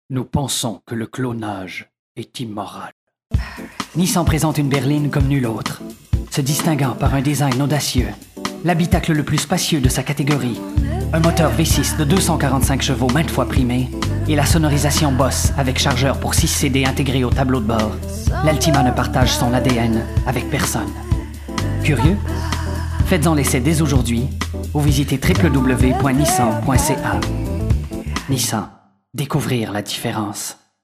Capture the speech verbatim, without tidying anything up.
Nous pensons que le clonage est immoral. Nissan présente une berline comme nulle autre, se distinguant par un design audacieux, l'habitacle le plus spacieux de sa catégorie, un moteur V six de deux cent quarante-cinq chevaux maintes fois primé et la sonorisation Boss avec chargeur pour six C D intégré au tableau de bord. L'Altima ne partage son A D N avec personne. Curieux? Faites-en l'essai dès aujourd'hui ou visitez w w w point nissan point c a. Nissan. Découvrir la différence.